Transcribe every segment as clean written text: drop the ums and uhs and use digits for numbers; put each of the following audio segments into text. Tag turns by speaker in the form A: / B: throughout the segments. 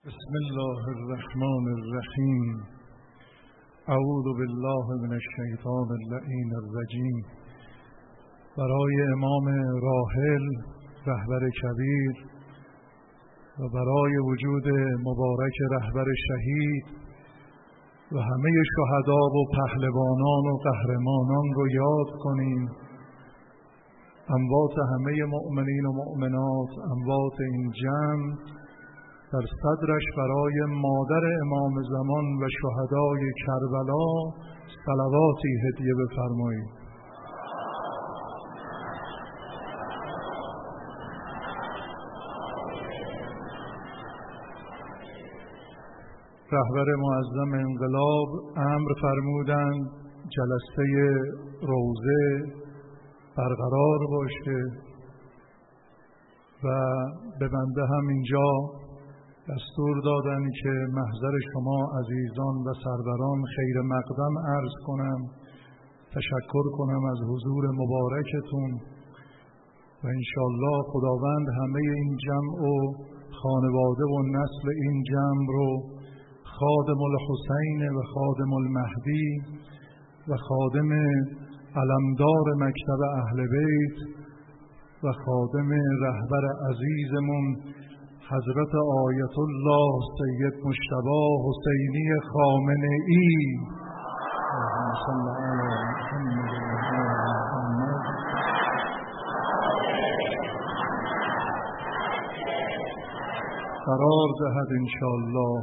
A: بسم الله الرحمن الرحیم. اعوذ بالله من الشیطان اللعین الرجیم. برای امام راحل رهبر کبیر و برای وجود مبارک رهبر شهید و همه شهدا و پهلوانان و قهرمانان رو یاد کنیم. اموات همه مؤمنین و مؤمنات، اموات این جمع، در صدرش برای مادر امام زمان و شهدای کربلا صلواتی هدیه بفرمایید. رهبر معظم انقلاب امر فرمودند جلسه روضه برقرار باشه و به بنده هم اینجا دستور دادن که محضر شما عزیزان و سروران خیر مقدم عرض کنم، تشکر کنم از حضور مبارکتون و انشالله خداوند همه این جمع و خانواده و نسل این جمع رو خادم الحسین و خادم المهدی و خادم علمدار مکتب اهل بیت و خادم رهبر عزیزمون حضرت آیت الله سید مجتبی حسینی خامنه‌ای قرار دهد انشاءالله.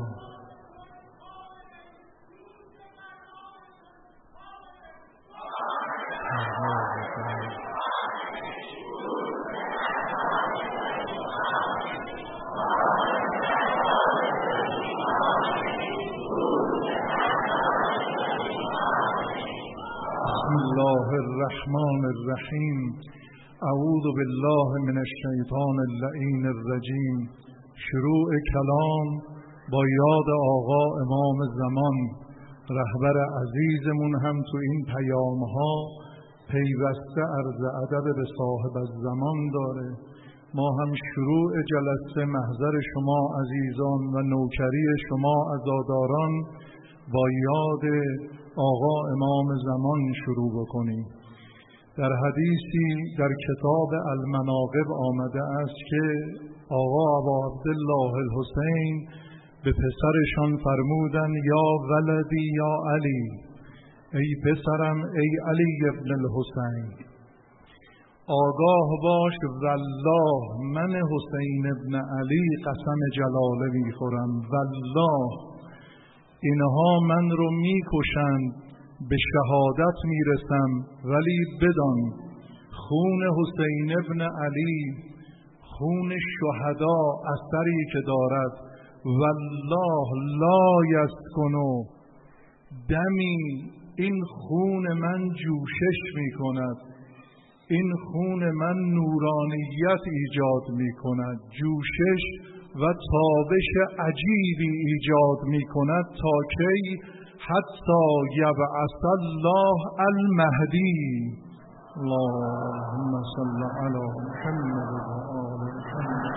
A: الرحمن الرحیم. اعوذ بالله من الشیطان اللعین الرجیم. شروع کلام با یاد آقا امام زمان رهبر عزیزمون هم تو این پیامها پیوسته عرض ادب به صاحب الزمان داره. ما هم شروع جلسه محضر شما عزیزان و نوکری شما عزاداران با یاد آقا امام زمان شروع بکنیم. در حدیثی در کتاب المناقب آمده است که آقا ابا عبدالله الحسین به پسرشان فرمودن یا ولدی یا علی، ای پسرم ای علی ابن الحسین، آگاه باش والله من حسین ابن علی قسم جلاله میخورم، والله اینها من رو میکشند به شهادت میرسم، ولی بدان خون حسین ابن علی خون شهدا اثری که دارد، والله لا یسکنو دمی، این خون من جوشش میکند، این خون من نورانیت ایجاد میکند، جوشش و تابش عجیبی ایجاد میکند تا کی؟ حتی یبعث الله المهدی. اللهم صل علی محمد و آل محمد.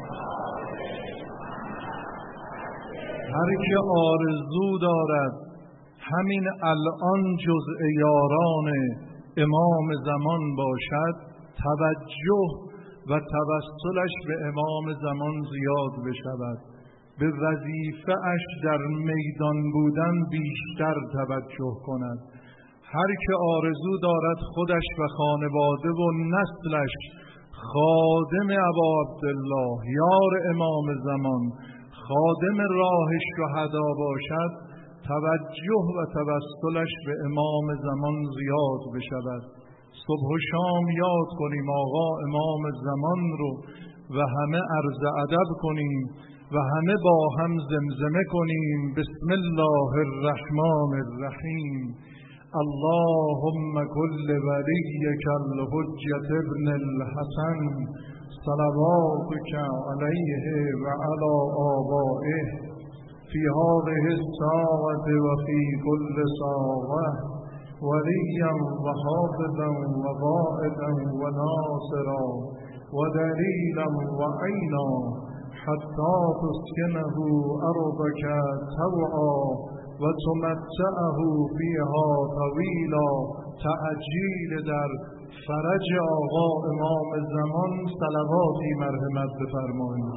A: هر که آرزو دارد همین الان جزء یاران امام زمان باشد، توجه و توسلش به امام زمان زیاد بشود، به وظیفه اش در میدان بودن بیشتر توجه کند. هر که آرزو دارد خودش و خانواده و نسلش خادم ابا عبدالله یار امام زمان خادم راه شهدا باشد، توجه و توسلش به امام زمان زیاد بشود. صبح و شام یاد کنیم آقا امام زمان رو و همه عرض ادب کنیم و همه با هم زمزمه کنیم بسم الله الرحمن الرحیم. اللهم کل ولیک الحجة ابن الحسن صلواتک علیه و علی آبائه فی هذه الساعة و فی کل ساعة ولیا و حافظا و قائدا و ناصرا و دلیلا و عینا حتی تسکنه ارضک طوعا و تمتعه فیها طویلا. تعجیل در فرج آقا امام زمان صلواتی مرحمت بفرمایید.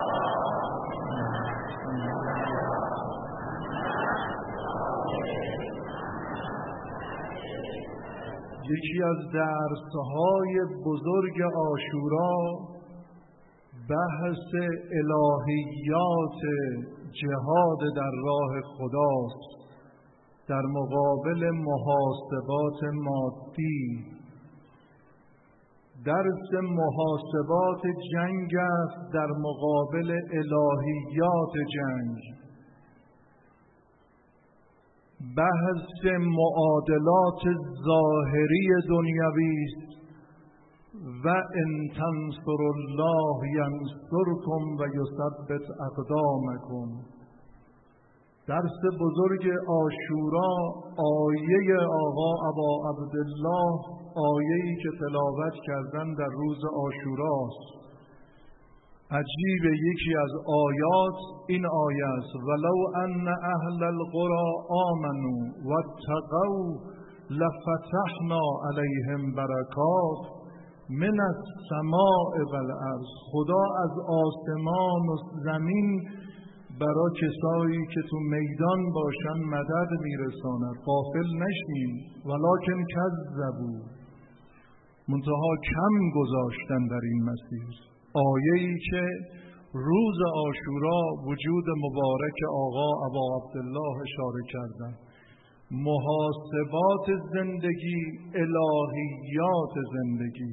A: یکی از درس‌های بزرگ عاشورا بحث الهیات جهاد در راه خداست در مقابل محاسبات مادی. درس محاسبات جنگ است در مقابل الهیات جنگ. بحث معادلات ظاهری دنیوی است و ان تنصروا الله ینصرکم و یثبت اقدامکم. درس بزرگ عاشورا آیه آقا ابا عبدالله، آیه‌ای که تلاوت کردن در روز عاشوراست. عجیب، یکی از آیات این آیه است: ولو ان اهل القرى آمنوا واتقوا لفتحنا علیهم برکات من السماء والارض. خدا از آسمان و زمین برای کسایی که تو میدان باشن مدد میرساند. غافل نشیم. ولکن کذبوا، منتها کم گذاشتن در این مسیر. آیه‌ای که روز عاشورا وجود مبارک آقا ابا عبدالله اشاره کردن. محاسبات زندگی، الهیات زندگی.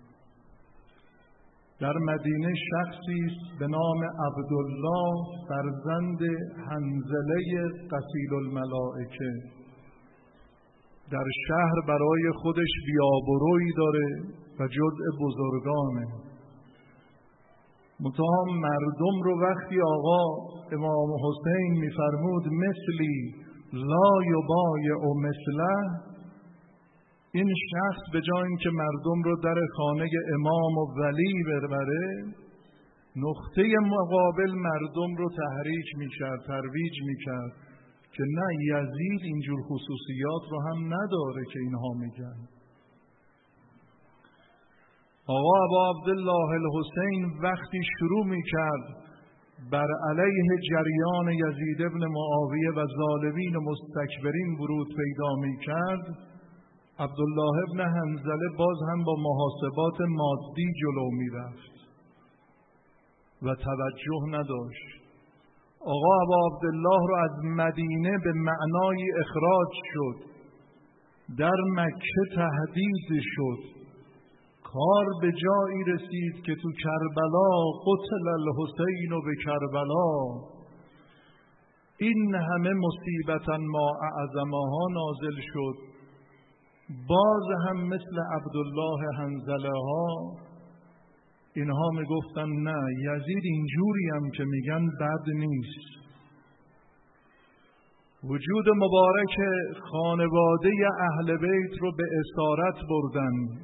A: در مدینه شخصی است به نام عبدالله فرزند حنظله غسیل الملائکه. در شهر برای خودش بیابرویی داره و جزء بزرگانه. منتها مردم رو وقتی آقا امام حسین میفرمود مثلی لا یبایع مثله، این شخص به جای اینکه مردم رو در خانه امام و ولی ببره، نقطه مقابل مردم رو تحریک میکرد، ترویج میکرد که نه، یزید اینجور خصوصیات رو هم نداره که اینها میگن. آقا ابا عبدالله الحسین وقتی شروع میکرد بر علیه جریان یزید ابن معاویه و ظالمین و مستکبرین ورود پیدا میکرد، عبدالله ابن حنظله باز هم با محاسبات مادی جلو میرفت و توجه نداشت. آقا ابا عبدالله رو از مدینه به معنای اخراج شد، در مکه تهدید شد. کار به جایی رسید که تو کربلا قتل الحسین و به کربلا. این همه مصیبتا ما اعظمها نازل شد. باز هم مثل عبدالله حنظله ها اینها میگفتن نه، یزید اینجوری هم که میگن بد نیست. وجود مبارک خانواده اهل بیت رو به اسارت بردن.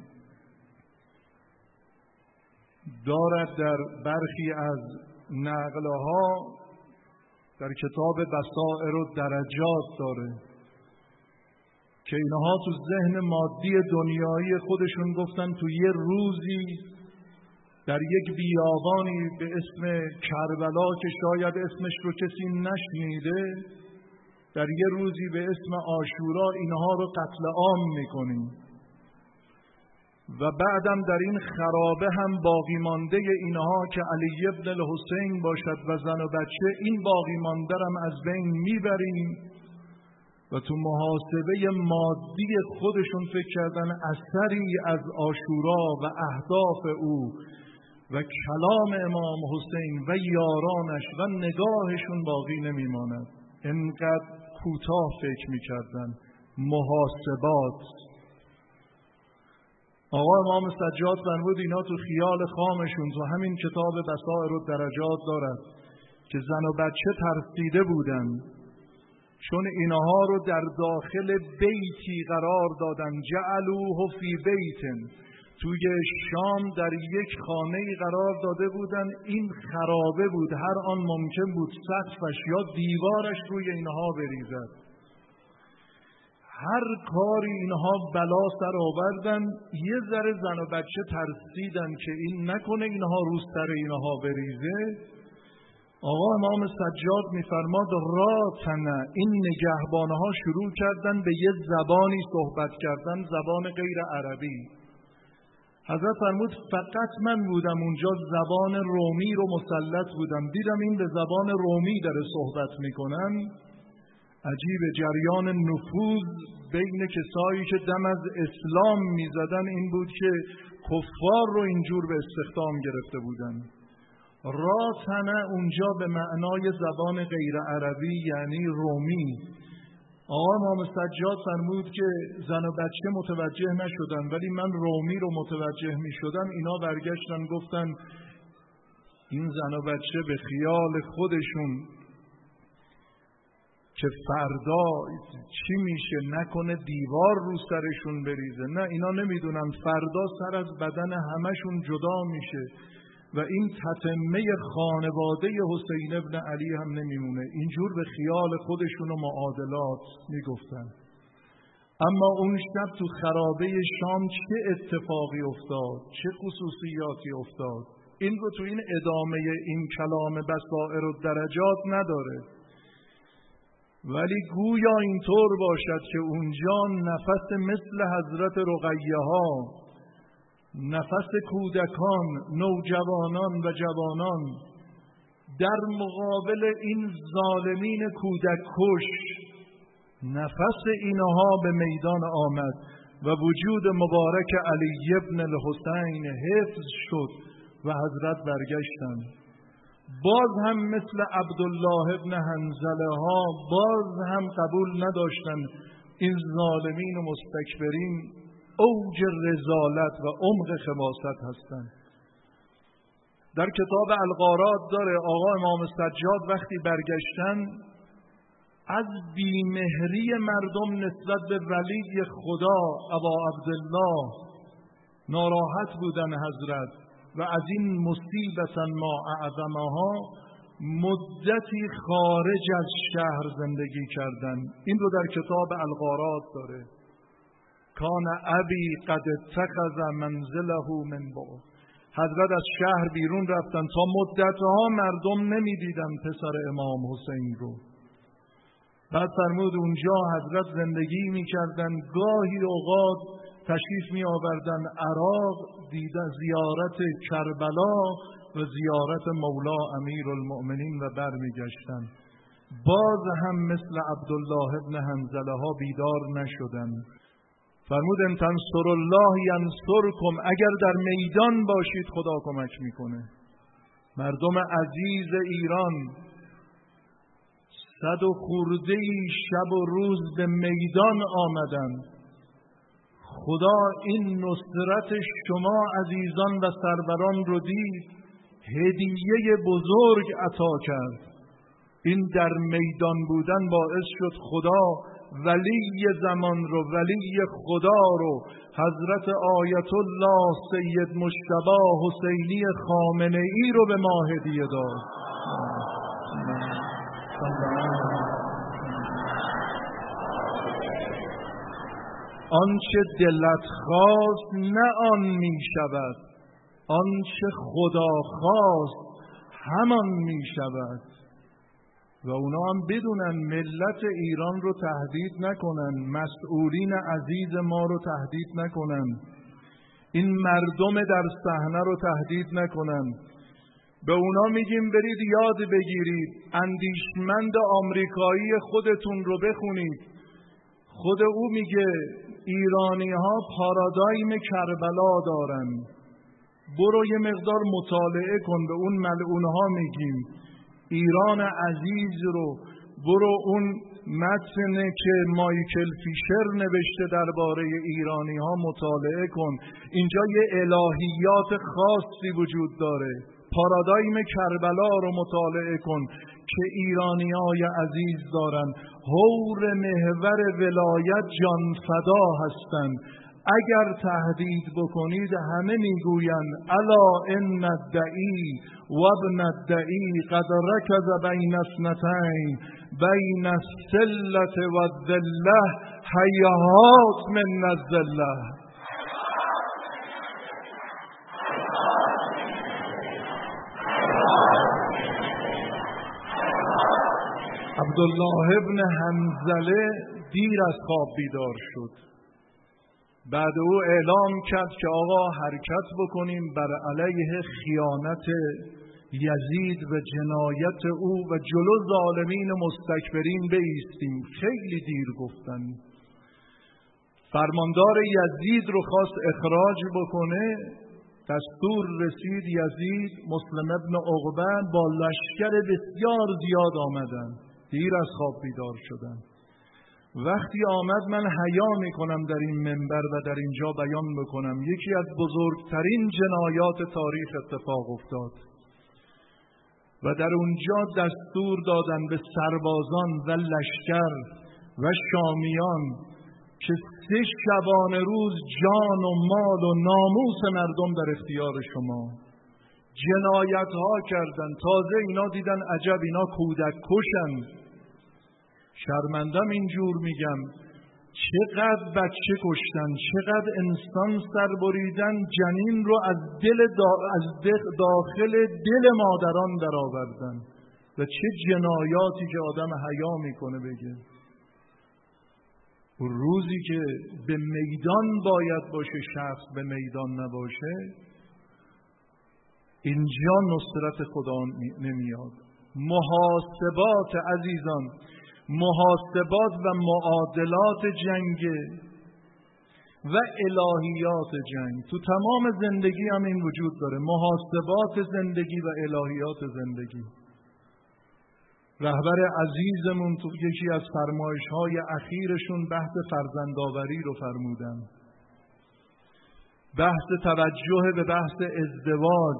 A: دارد در برخی از نقلها در کتاب بصائر و درجات داره که اینها تو ذهن مادی دنیایی خودشون گفتن تو یه روزی در یک بیابانی به اسم کربلا که شاید اسمش رو کسی نشنیده، در یه روزی به اسم عاشورا اینها رو قتل عام میکنیم و بعدم در این خرابه هم باقی مانده اینها که علی ابن الحسین باشد و زن و بچه، این باقی مانده هم از بین میبریم. و تو محاسبه مادی خودشون فکر کردن اثری از عاشورا و اهداف او و کلام امام حسین و یارانش و نگاهشون باقی نمیماند. انقدر کوتاه فکر میکردن. محاسبات. آقا امام سجاد فرمود اینا تو خیال خامشون تو همین کتاب بصائر و درجات دارد که زن و بچه ترسیده بودن، چون اینها رو در داخل بیتی قرار دادن. جعلوه فی بیتن، توی شام در یک خانه‌ای قرار داده بودن. این خرابه بود، هر آن ممکن بود سقفش یا دیوارش روی اینها بریزد. هر کاری اینها بلا سر آوردن. یه ذره زن و بچه ترسیدن که این نکنه اینها رو سر اینها بریزه. آقا امام سجاد میفرماد راتنا، این نگهبانها شروع کردن به یه زبانی صحبت کردن، زبان غیر عربی. حضرت فرمود فقط من بودم اونجا زبان رومی رو مسلط بودم، دیدم این به زبان رومی داره صحبت میکنن. عجیب جریان نفوذ بین کسایی که دم از اسلام میزدن این بود که کفار رو اینجور به استخدام گرفته بودن. راتنه اونجا به معنای زبان غیر عربی یعنی رومی. آقا امام سجاد فرمود که زن و بچه متوجه نشدن، ولی من رومی رو متوجه می شدم. اینا برگشتن گفتن این زن و بچه به خیال خودشون که فردا چی میشه، نکنه دیوار رو سرشون بریزه. نه، اینا نمیدونن فردا سر از بدن همشون جدا میشه و این تتمه خانواده حسین ابن علی هم نمیمونه. اینجور به خیال خودشون و معادلات میگفتن. اما اون شب تو خرابه شام چه اتفاقی افتاد، چه خصوصیاتی افتاد، این رو تو این ادامه این کلام بصائر و درجات نداره. ولی گویا اینطور باشد که اونجا نفس مثل حضرت رقیه ها، نفس کودکان، نوجوانان و جوانان در مقابل این ظالمین کودک کش، نفس اینها به میدان آمد و وجود مبارک علی ابن الحسین حفظ شد و حضرت برگشتند. باز هم مثل عبدالله ابن حنظله ها باز هم قبول نداشتن. این ظالمین و مستکبرین اوج رذالت و عمق خباثت هستند. در کتاب الغارات داره آقا امام سجاد وقتی برگشتن از بیمهری مردم نسبت به ولی خدا ابا عبدالله ناراحت بودن حضرت و از این مصیبت ما اعظمها مدتی خارج از شهر زندگی کردن. این رو در کتاب الغارات داره. کان ابی قد اتخذ منزله من بعد. حضرت از شهر بیرون رفتن تا مدتها مردم نمیدیدن پسر امام حسین رو. بعد فرمود اونجا حضرت زندگی میکردن، گاهی اوقات تشریف می آوردن عراق، دیدن زیارت کربلا و زیارت مولا امیر المؤمنین و برمیگشتن. باز هم مثل عبدالله ابن حنظله ها بیدار نشدن. فرمود ان تنصر الله ینصرکم، اگر در میدان باشید خدا کمک میکنه. مردم عزیز ایران 100 و خورده شب و روز به میدان آمدن. خدا این نصرت شما عزیزان و سروران رو دید، هدیه بزرگ عطا کرد. این در میدان بودن باعث شد خدا ولی زمان رو، ولی خدا رو، حضرت آیت الله سید مجتبی حسینی خامنه ای رو به ما هدیه داد. آنچه دلت خواست نه آن می شود، آنچه خدا خواست همان می شود. و اونا هم بدونن ملت ایران رو تهدید نکنن، مسئولین عزیز ما رو تهدید نکنن، این مردم در صحنه رو تهدید نکنن. به اونا میگیم برید یاد بگیرید، اندیشمند آمریکایی خودتون رو بخونید. خود او میگه ایرانی ها پارادایم کربلا دارن، برو یه مقدار مطالعه کن. به اون ملعونها میگیم ایران عزیز رو برو اون متنی که مایکل فیشر نوشته درباره ایرانی ها مطالعه کن. اینجا یه الهیات خاصی وجود داره. پارادایم کربلا رو مطالعه کن که ایرانی های عزیز دارن. حور محور ولایت جانفدا هستن. اگر تهدید بکنید همه میگویند الا ان الدعی و ابن الدعی قد رکض بین اثنتین بین السلة و الذلة هیهات من الذلة. عبدالله ابن حنظله دیر از خواب بیدار شد. بعد او اعلام کرد که آقا حرکت بکنیم بر علیه خیانت یزید و جنایت او و جلو ظالمین و مستکبرین بایستیم. خیلی دیر گفتن. فرماندار یزید رو خواست اخراج بکنه. دستور رسید یزید مسلم ابن عقبه با لشکر بسیار زیاد آمدن. دیر از خواب بیدار شدن. وقتی آمد من حیا میکنم در این منبر و در اینجا بیان بکنم. یکی از بزرگترین جنایات تاریخ اتفاق افتاد و در اونجا دستور دادن به سربازان و لشکر و شامیان که 3 شبانه روز جان و مال و ناموس مردم در اختیار شما. جنایت ها کردن. تازه اینا دیدن عجب اینا کودک کشن. شرمندم اینجور میگم. چقدر بچه کشتن، چقدر انسان سر بریدن، جنین رو از داخل دل مادران در آوردن و چه جنایاتی که آدم حیا میکنه بگه. روزی که به میدان باید باشه شخص به میدان نباشه، اینجا نصرت خدا نمیاد. محاسبات عزیزان، محاسبات و معادلات جنگ و الهیات جنگ تو تمام زندگی هم این وجود داره. محاسبات زندگی و الهیات زندگی. رهبر عزیزمون تو یکی از فرمایش‌های اخیرشون بحث فرزندآوری رو فرمودن. بحث توجه به بحث ازدواج.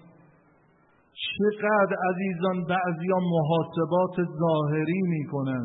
A: چقدر عزیزان بعضیا محاسبات ظاهری میکنن.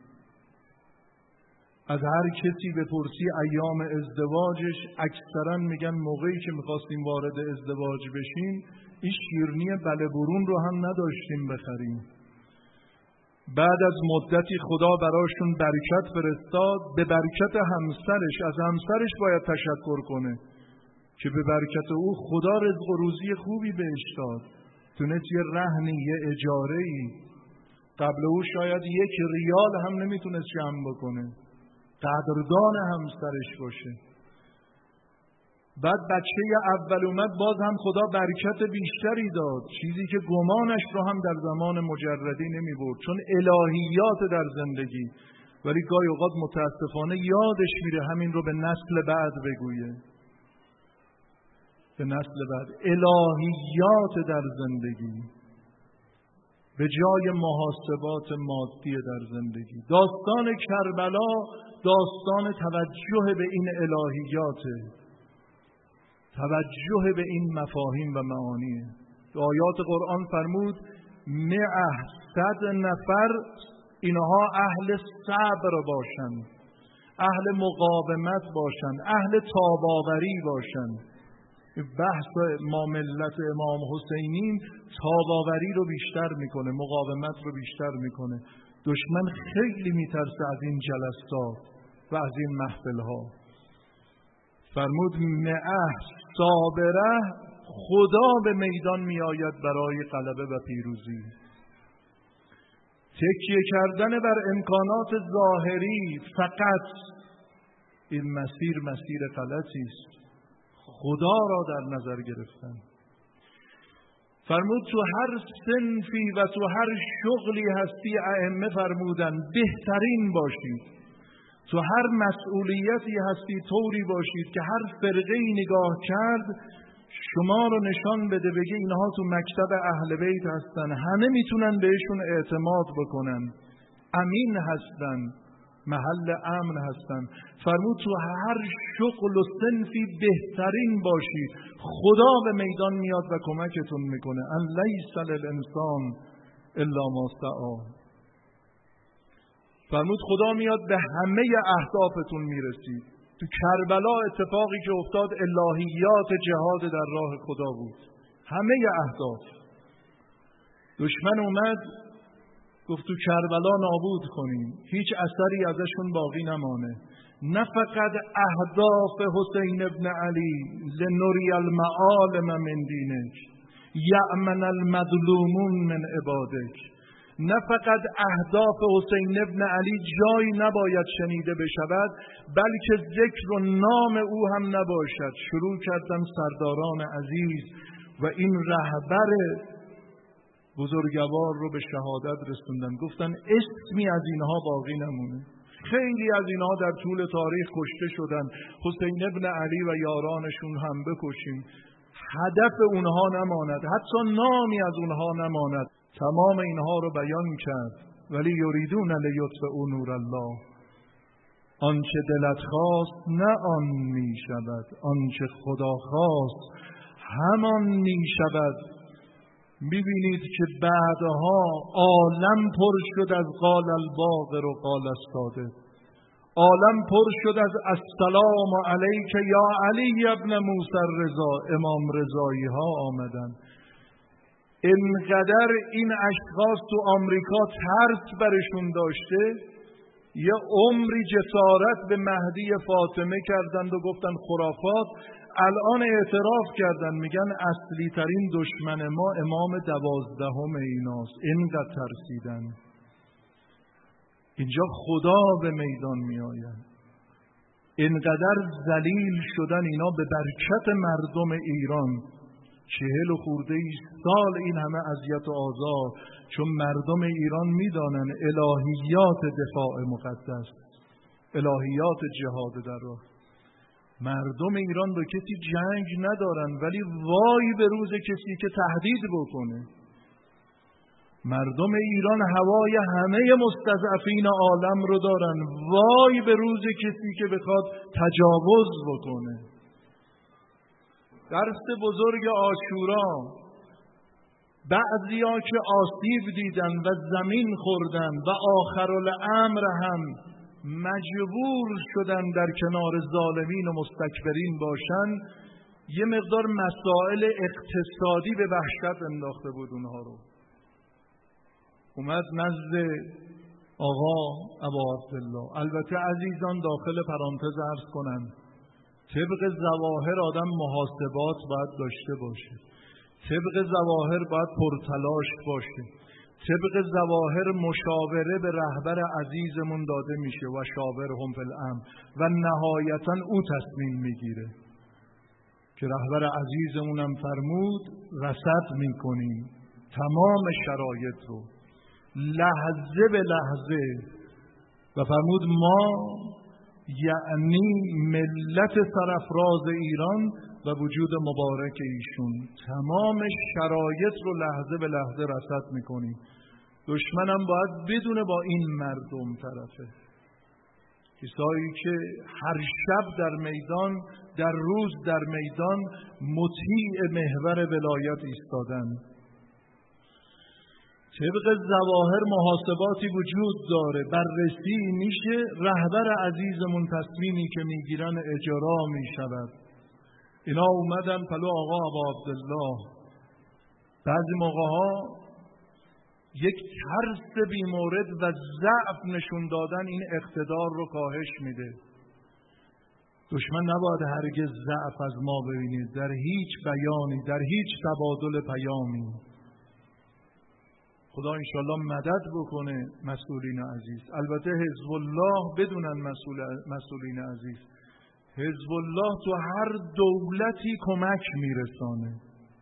A: از هر کسی بپرسی ایام ازدواجش اکثرا میگن موقعی که میخواستیم وارد ازدواج بشیم این شیرنی بله برون رو هم نداشتیم بخریم. بعد از مدتی خدا براشون برکت فرستاد. به برکت همسرش، از همسرش باید تشکر کنه که به برکت او خدا رزق و روزی خوبی بهش داد. تونست یه رهنی، یه اجاره‌ای، قبل او شاید 1 ریال هم نمیتونست جمع بکنه. قدردان همسرش باشه. بعد بچه اول اومد، باز هم خدا برکت بیشتری داد، چیزی که گمانش رو هم در زمان مجردی نمی برد، چون الهیات در زندگی. ولی گاهی اوقات متاسفانه یادش میره همین رو به نسل بعد بگویه. به نسل بعد الهیات در زندگی به جای محاسبات مادی در زندگی. داستان کربلا داستان توجه به این الهیاته، توجه به این مفاهیم و معانیه. آیات قرآن فرمود 100 نفر اینها اهل صبر باشند، اهل مقاومت باشند، اهل تاباوری باشند. بحث ما ملت امام حسینین تاباوری رو بیشتر میکنه، مقاومت رو بیشتر میکنه. دشمن خیلی میترسه از این جلسات و از این محفل ها. فرمود 100 صابره خدا به میدان میآید برای غلبه و پیروزی. تکیه کردن بر امکانات ظاهری فقط این مسیر غلطی است. خدا را در نظر گرفتن. فرمود تو هر صنفی و تو هر شغلی هستی ائمه فرمودن بهترین باشید. تو هر مسئولیتی هستی طوری باشید که هر فرقه‌ای نگاه کرد شما رو نشان بده، بگه اینها تو مکتب اهل بیت هستن، همه میتونن بهشون اعتماد بکنن، امین هستن، محل امن هستن. فرمود تو هر شغل و صنفی بهترین باشید، خدا به میدان میاد و کمکتون میکنه. ان لیس للانسان الا ما سعی. فرمود خدا میاد به همه اهدافتون میرسید. تو کربلا اتفاقی که افتاد الهیات جهاد در راه خدا بود. همه اهداف. دشمن اومد گفت تو کربلا نابود کنیم، هیچ اثری ازشون باقی نمانه. نه فقط اهداف حسین ابن علی لنری المعالم من دینک یأمن المظلومون من عبادک، نه فقط اهداف حسین ابن علی جایی نباید شنیده بشود، بلکه ذکر و نام او هم نباشد. شروع کردن سرداران عزیز و این رهبر بزرگوار رو به شهادت رسوندن. گفتن اسمی از اینها باقی نمونه. خیلی از اینها در طول تاریخ کشته شدن، حسین ابن علی و یارانشون هم بکشیم، هدف اونها نماند، حتی نامی از اونها نماند. تمام اینها رو بیان کرد. ولی یریدون لیطفئوا نور الله، آنچه دلت خواست نه آن می شود، آنچه خدا خواست همان می شود. میبینید که بعدها عالم پر شد از قال الباقر و قال الصادق، عالم پر شد از السلام علیک یا علی ابن موسی الرضا. امام رضایی ها آمدن. اینقدر این اشخاص تو آمریکا ترس برشون داشته، یه عمری جسارت به مهدی فاطمه کردند و گفتن خرافات. الان اعتراف کردن، میگن اصلی ترین دشمن ما امام 12 ایناست. اینقدر ترسیدن. اینجا خدا به میدان می آید. اینقدر ذلیل شدن اینا به برکت مردم ایران. 40 خورده سال این همه اذیت و آزار، چون مردم ایران میدانن الهیات دفاع مقدس، الهیات جهاد در راه. مردم ایران با کسی جنگ ندارن، ولی وای به روز کسی که تهدید بکنه. مردم ایران هوای همه مستضعفین عالم رو دارن، وای به روز کسی که بخواد تجاوز بکنه. درس بزرگ عاشورا، بعضیا که آسیب دیدن و زمین خوردن و آخرالامر هم مجبور شدن در کنار ظالمین و مستکبرین باشن، یه مقدار مسائل اقتصادی به وحشت انداخته بود اونها رو. اومد نزد آقا ابا عبدالله. البته عزیزان داخل پرانتز عرض کنن، طبق ظواهر آدم محاسبات باید داشته باشه، طبق ظواهر باید پرتلاش باشه، طبق ظواهر مشاوره به رهبر عزیزمون داده میشه و شاورهم فی الامر و نهایتا او تصمیم میگیره که رهبر عزیزمونم فرمود رصد میکنیم تمام شرایط رو لحظه به لحظه و فرمود ما یعنی ملت سرافراز ایران و وجود مبارک ایشون تمام شرایط رو لحظه به لحظه رصد میکنیم. دشمنم باید بدونه با این مردم طرفه، کسایی که هر شب در میدان، در روز در میدان مطیع محور ولایت ایستادن. طبق ظواهر محاسباتی وجود داره، بررسی میشه، رهبر عزیزمون تصمیمی که میگیرن اجرا میشود. اینا اومدن پلو آقا ابا عبدالله. بعضی موقعها یک ترس بیمورد و ضعف نشون دادن این اقتدار رو کاهش میده. دشمن نباید هرگز ضعف از ما ببینید در هیچ بیانی، در هیچ تبادل پیامی. خدا انشالله مدد بکنه مسئولین عزیز. البته حزب الله بدونن مسئولین عزیز، حزب الله تو هر دولتی کمک میرسانه.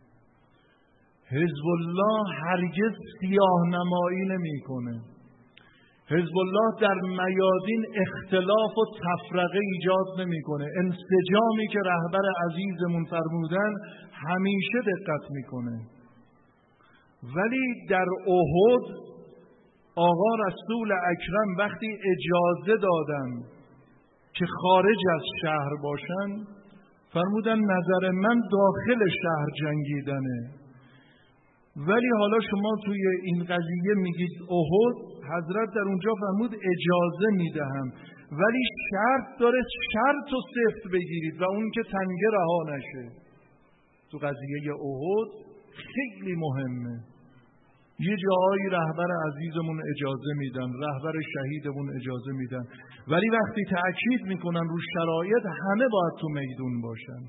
A: حزب الله هرگز سیاه نمایی نمی کنه. حزب الله در میادین اختلاف و تفرقه ایجاد نمی کنه. انسجامی که رهبر عزیزمون فرمودن همیشه دقت می کنه. ولی در احد آقا رسول اکرم وقتی اجازه دادن که خارج از شهر باشن، فرمودن نظر من داخل شهر جنگیدنه. ولی حالا شما توی این قضیه میگید احد، حضرت در اونجا فرمود اجازه میدهم. ولی شرط داره شرط و سفت بگیرید و اون که تنگه رها نشه. تو قضیه احد خیلی مهمه. یه جاهایی رهبر عزیزمون اجازه میدن، رهبر شهیدمون اجازه میدن، ولی وقتی تأکید میکنن رو شرایط همه باید تو میدون باشن.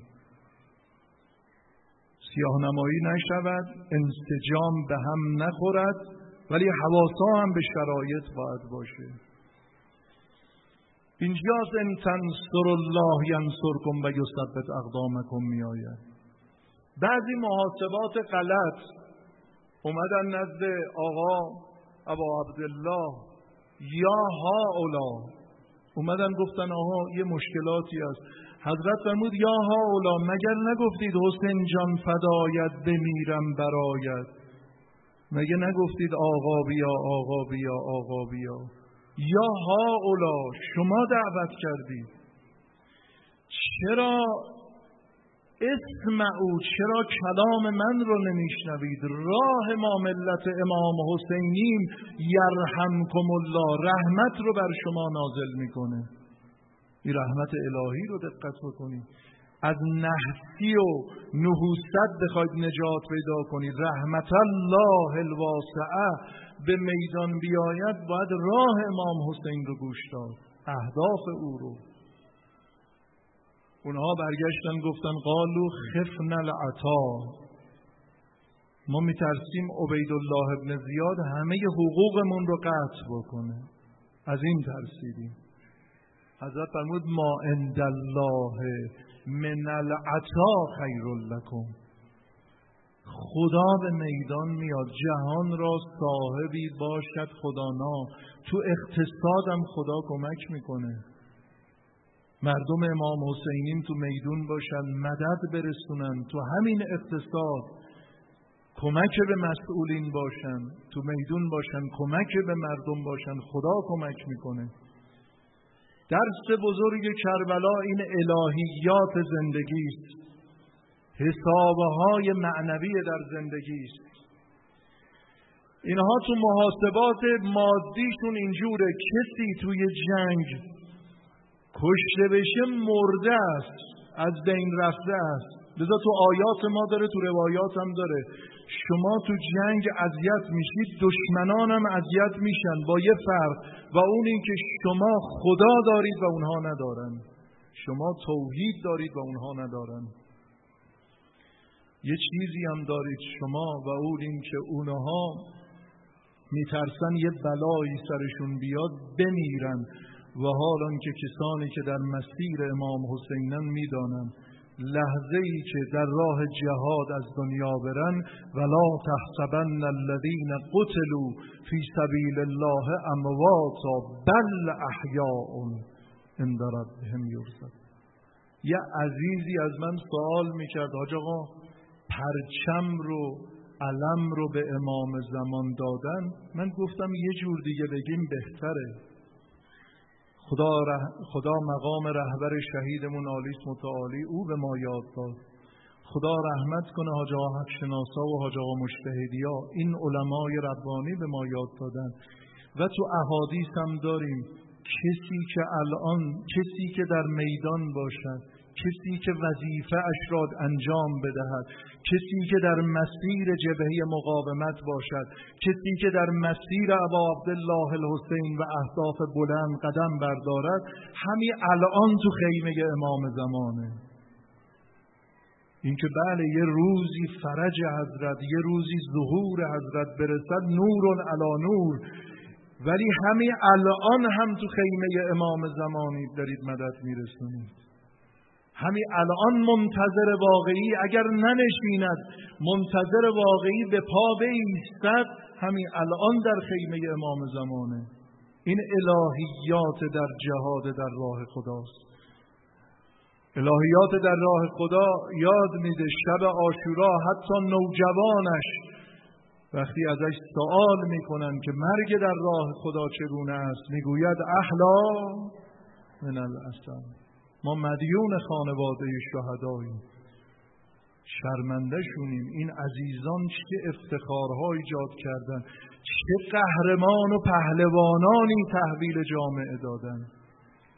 A: سیاه‌نمایی نشود، انسجام به هم نخورد، ولی حواسا هم به شرایط باید باشه. اینجاست ان تنصر الله ینصرکم و یثبت اقدامکم میآید. بعضی محاسبات غلط اومدن نزد آقا ابا عبدالله یا هاولا، اومدن گفتن آقا یه مشکلاتی هست. حضرت فرمود یا هاولا مگر نگفتید حسین جان فدایت بمیرم برایت؟ مگه نگفتید آقا بیا آقا بیا آقا بیا؟ یا هاولا شما دعوت کردید، چرا اسمعوا، چرا کلام من رو نمیشنوید؟ راه ما ملت امام حسینیم، یرحمکم الله، رحمت رو بر شما نازل میکنه. این رحمت الهی رو دقت بکنید. از نحسی و نحوست بخواید نجات پیدا کنید، رحمت الله الواسعه به میدان بیاید، باید راه امام حسین رو گوش داد، اهداف او رو. اونها برگشتن گفتن قالو خفنا العطا، ما میترسیم عبیدالله ابن زیاد همه حقوقمون رو قطع بکنه، از این ترسیدیم. حضرت فرمود ما عند الله من العطا خیر لکم. خدا به میدان میاد، جهان را صاحبی باشد خدانا. تو اقتصادم خدا کمک میکنه. مردم امام حسینیم تو میدون باشن، مدد برسونن، تو همین اقتصاد کمک به مسئولین باشن، تو میدون باشن، کمک به مردم باشن، خدا کمک میکنه. درس بزرگ کربلا این الهیات زندگی است، حسابهای معنوی در زندگی است. اینها تو محاسبات مادیشون اینجوره، کسی توی جنگ کشته بشه مرده است، از بین رفته است. لذا تو آیات ما داره، تو روایات هم داره، شما تو جنگ اذیت میشید، دشمنان هم اذیت میشن، با یه فرق، و اون این که شما خدا دارید و اونها ندارن، شما توحید دارید و اونها ندارن. یه چیزی هم دارید شما و اون این که اونها میترسن یه بلایی سرشون بیاد بمیرن، و حالان که کسانی که در مسیر امام حسینن میدانن لحظه ای که در راه جهاد از دنیا برن، ولا تحسبن الذین قتلوا فی سبیل الله امواتا بل احیاء عند ربهم یرزقون. یه عزیزی از من سوال میکرد، حاج آقا پرچم رو علم رو به امام زمان دادن؟ من گفتم یه جور دیگه بگیم بهتره. خدا مقام رهبر شهیدمون عالی متعالی او به ما یاد داد. خدا رحمت کنه حاج آقا حق شناسا و حاج آقا مجتهدیا، این علمای ربانی به ما یاد دادن. و تو احادیث هم داریم کسی که در میدان باشد، کسی که وظیفه اش را انجام بدهد، کسی که در مسیر جبهه مقاومت باشد، کسی که در مسیر ابا عبدالله الحسین و اهداف بلند قدم بردارد، همین الان تو خیمه امام زمانه. این که بله یه روزی فرج حضرت، یه روزی ظهور حضرت برسد، نور علی نور، ولی همین الان هم تو خیمه امام زمانی دارید مدد میرسونید. همین الان منتظر واقعی اگر ننشیند، منتظر واقعی به پا بایستد، همین الان در خیمه امام زمانه. این الهیات در جهاد در راه خداست. الهیات در راه خدا یاد میده شب عاشورا حتی نوجوانش وقتی ازش سوال میکنن که مرگ در راه خدا چگونه است، میگوید احلا من الاسد. ما مدیون خانواده شهداییم، شرمنده شونیم. این عزیزان چه افتخارها ایجاد کردن، چه قهرمان و پهلوانانی تحویل جامعه دادن.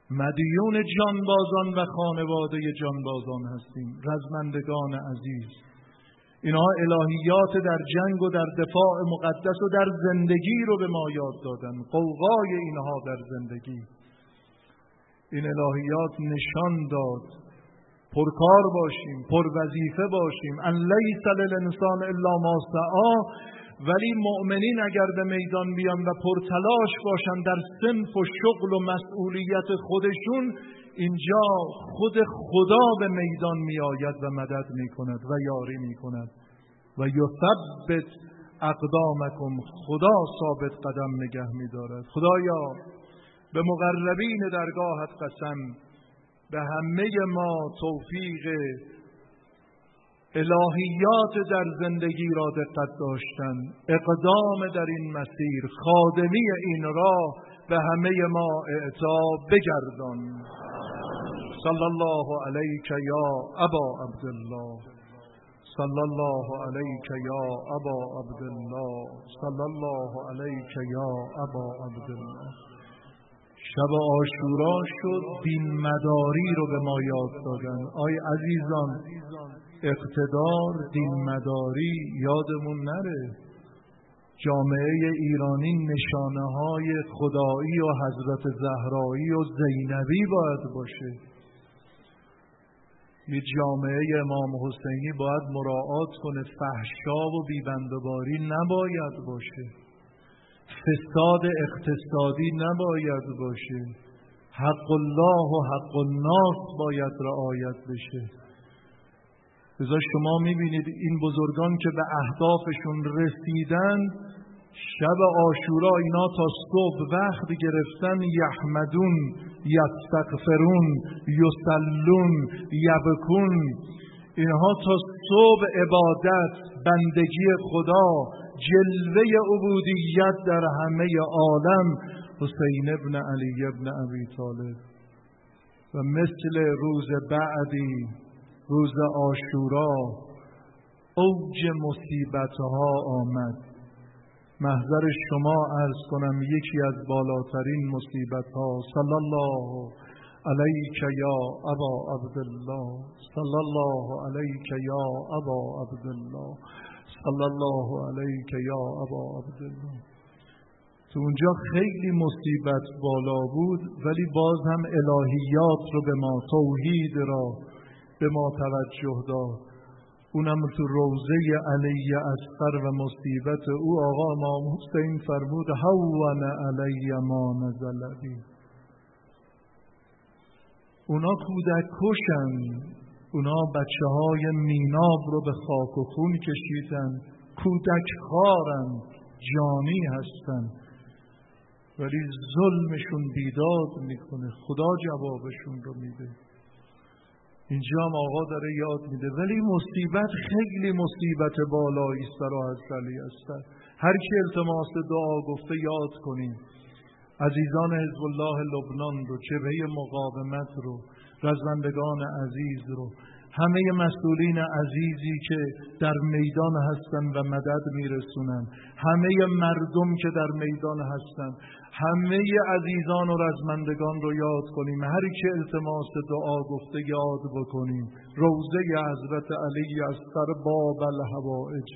A: مدیون جانبازان و خانواده جانبازان هستیم. رزمندگان عزیز، اینها الهیات در جنگ و در دفاع مقدس و در زندگی رو به ما یاد دادن. غوغای اینها در زندگی، این الهیات نشان داد پرکار باشیم، پروظیفه باشیم. ان لیس للانسان الا ما سعی. ولی مؤمنین اگر به میدان بیان و پرتلاش باشن در صنف و شغل و مسئولیت خودشون، اینجا خود خدا به میدان می آید و مدد می کند و یاری می کند و یثبت اقدامکم. خدا ثابت قدم نگه می دارد. خدایا به مقربین درگاهت قسم، به همه ما توفیق الهیات در زندگی را دقت داشتن، اقدام در این مسیر، خادمی این راه به همه ما اعطا بگردان. صلی الله علیک یا ابا عبدالله، صلی الله علیک یا ابا عبدالله، صلی الله علیک یا ابا عبدالله. شب عاشورا شد، دین مداری رو به ما یاد دادن. آی عزیزان، اقتدار، دین مداری یادمون نره. جامعه ایرانی نشانه های خدایی و حضرت زهرایی و زینبی باید باشه. یه جامعه امام حسینی باید مراعات کنه، فحشا و بیبندوباری نباید باشه، فساد اقتصادی نباید باشه، حق الله و حق الناس باید رعایت بشه. لذا شما میبینید این بزرگان که به اهدافشون رسیدن، شب عاشورا اینا تا صبح وقت گرفتن، یحمدون، یستغفرون، یصلون، یبکون. اینها تا صبح عبادت، بندگی خدا، جلوه عبودیت در همه عالم. حسین ابن علی ابن ابی طالب. و مثل روز بعدی، روز عاشورا، اوج مصیبتها آمد. محضر شما عرض کنم یکی از بالاترین مصیبتها. صلی الله علیک یا ابا عبدالله، صلی الله علیک یا ابا عبدالله، صلی الله علیک یا ابا عبدالله. تو اونجا خیلی مصیبت بالا بود، ولی باز هم الهیات رو به ما، توحید را به ما توجه داد. اونم تو روضه علی اصغر و مصیبت او آقا امام حسین فرمود هون علی ما نزل بی. اونا کودک کشن، اونا بچه های میناب رو به خاک و خون کشیدن، کودک خارن، جانی هستن، ولی ظلمشون بیداد میکنه، خدا جوابشون رو میده. اینجا هم آقا داره یاد میده. ولی مصیبت خیلی مصیبت بالایی است و علی است. هر کی التماس دعا گفته یاد کنیم. عزیزان حزب الله لبنان رو، جبهه مقاومت رو، رزمندگان عزیز رو، همه مسئولین عزیزی که در میدان هستن و مدد میرسونن، همه مردم که در میدان هستن، همه عزیزان و رزمندگان رو یاد کنیم. هر که التماس دعا گفته یاد بکنیم. روضه حضرت علی اصغر باب الحوائج.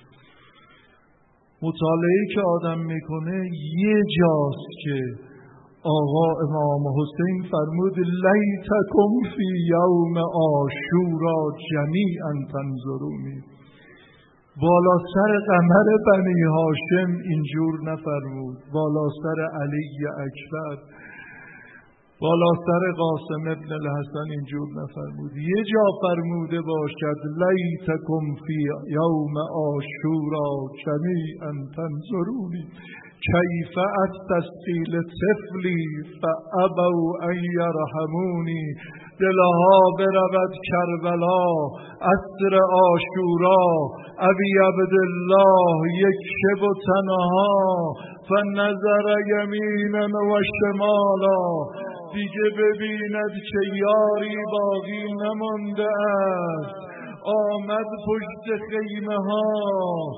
A: مطالعه که آدم میکنه یه جاست که آقا امام حسین فرمود لیتکم فی یوم عاشورا جمیعا تنظرونی. بالا سر قمر بنی هاشم اینجور نفرمود، بالا سر علی اکبر، بالا سر قاسم ابن الحسن اینجور نفرمود. یه جا فرموده باشد لیتکم فی یوم عاشورا جمیعا تنظرونی کیف استسقی لطفلی فابوا ان یرحمونی. دلها برود کربلا، عصر عاشورا، ابی عبدالله یک و تنها، فنظر یمینا و شمالا. دیگه ببیند که یاری باقی نمانده است. آمد پشت خیمه ها،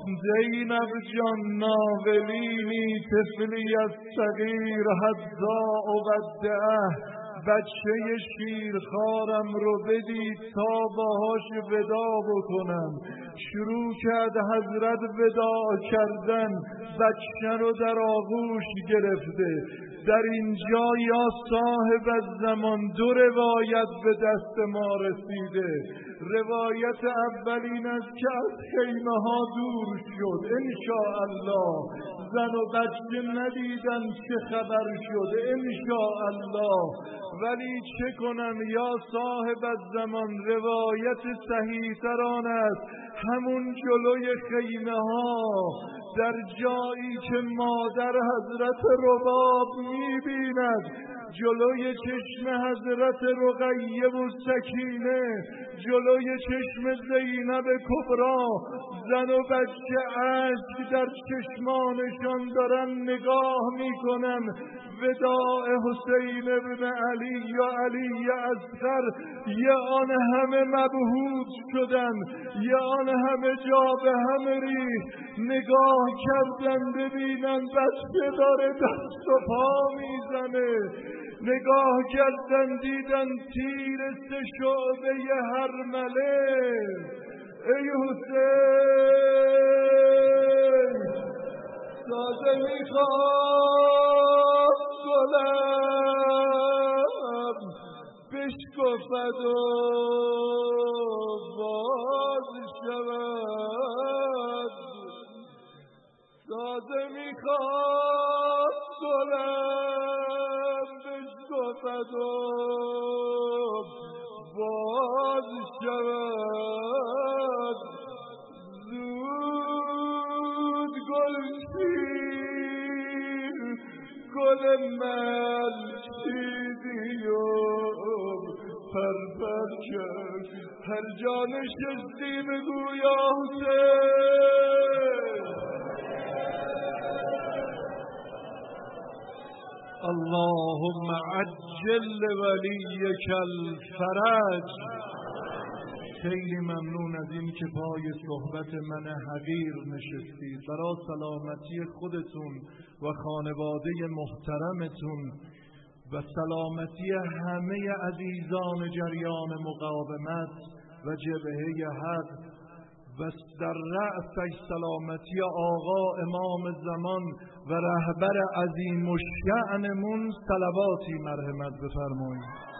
A: زینب جان ناولینی طفلی از صغیر حتی اودعه، بچه شیرخوارم رو بدید تا باهاش ودا بکنم. شروع کرد حضرت ودا کردن، بچه رو در آغوش گرفته. در اینجا یا صاحب الزمان دو روایت به دست ما رسیده. روایت اولین است که از خیمه ها دور شد، انشاءالله زن و بچه ندیدن چه خبر شد، انشاءالله. ولی چه کنم یا صاحب الزمان، روایت صحیح تران است همون جلوی خیمه ها، در جایی که مادر حضرت رباب می‌بیند، جلوی چشم حضرت رقیه و سکینه، جلوی چشم زینب کبرا، زن و بچه اشک در چشمانشان دارن نگاه میکنن. وداع حسین ابن علی یا علی اصغر، یه آن همه مبهوت شدن، یه آن همه جا به هم ریخت، نگاه کردن ببینن بچه داره دست و پا میزنه، نگاه کردن دیدن تیر 3 شعبه هرمله. ای حسین سازه میخواد گلم بشکفد و باز شود، سازه میخواد گلم بشکفد و باز شود. زود گلشیر گل ملچیدی و پرپر کرد، هر جا نشستی بگو یا حسین. اللهم عجل ولیک الفرج. خیلی ممنون از این که پای صحبت من حقیر نشستید. برای سلامتی خودتون و خانواده محترمتون و سلامتی همه عزیزان جریان مقاومت و جبهه حق و در رأسش سلامتی آقا امام زمان و رهبر عظیم الشأنمون صلواتی مرحمت بفرمایید.